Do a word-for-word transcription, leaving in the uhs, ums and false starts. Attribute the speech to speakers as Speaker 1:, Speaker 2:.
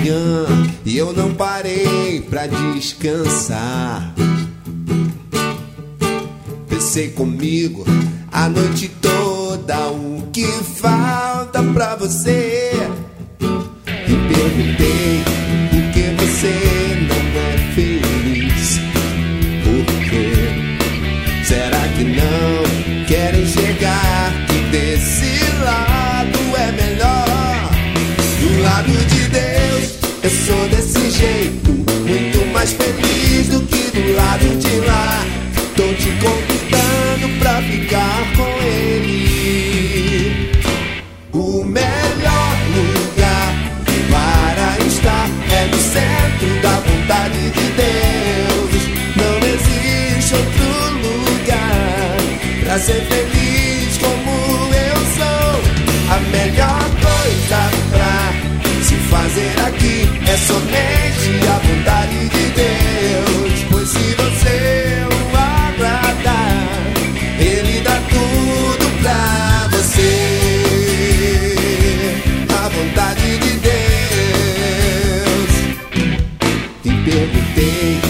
Speaker 1: manhã e eu não parei pra descansar. Pensei comigo a noite toda o que falta pra você. E perguntei por que você não é feliz. Por quê? Será que não quer enxergar que desse lado é melhor? Do lado de Deus eu sou desse jeito, muito mais feliz do que do lado de lá. Tô te convidando pra ficar com ele. O melhor lugar para estar é no centro da vontade de Deus. Não existe outro lugar pra ser feliz como eu sou. A melhor coisa pra se fazer aqui é somente a vontade de Deus. Pois se você o agradar, Ele dá tudo pra você. A vontade de Deus. E perguntei